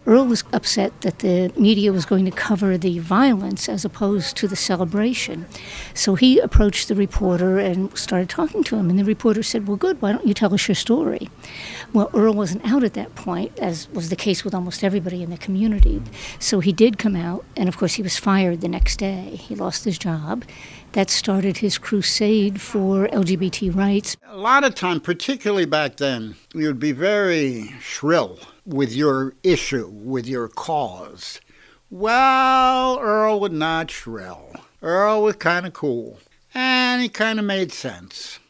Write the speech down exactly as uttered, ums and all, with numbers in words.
Earl was upset that the media was going to cover the violence as opposed to the celebration. So he approached the reporter and started talking to him. And the reporter said, well, good, why don't you tell us your story? Well, Earl wasn't out at that point, as was the case with almost everybody in the community. So he did come out, and of course he was fired the next day. He lost his job. That started his crusade for L G B T rights. A lot of time, particularly back then, you'd be very shrill with your issue, with your cause. Well, Earl was not shrill. Earl was kind of cool, and he kind of made sense.